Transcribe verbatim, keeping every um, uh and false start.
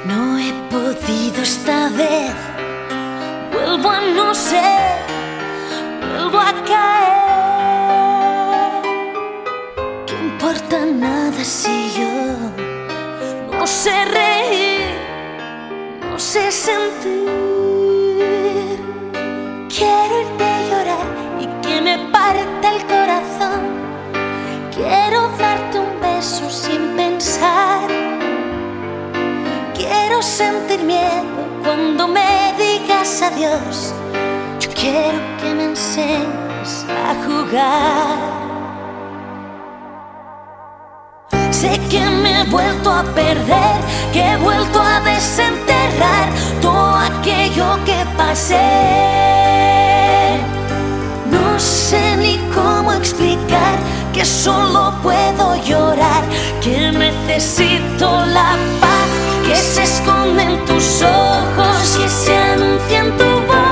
No he podido esta vez, vuelvo a no ser, vuelvo a caer. ¿Qué importa nada si yo no sé reír, no sé sentir? Quiero irte a llorar y que me parta el corazón. Quiero darte un beso sin pensar. Quiero sentir miedo cuando me digas adiós. Yo quiero que me enseñes a jugar. Sé que me he vuelto a perder, que he vuelto a desenterrar todo aquello que pasé. No sé ni cómo explicar que solo puedo llorar, que necesito la paz que se esconde en tus ojos, que se anuncia en tu voz.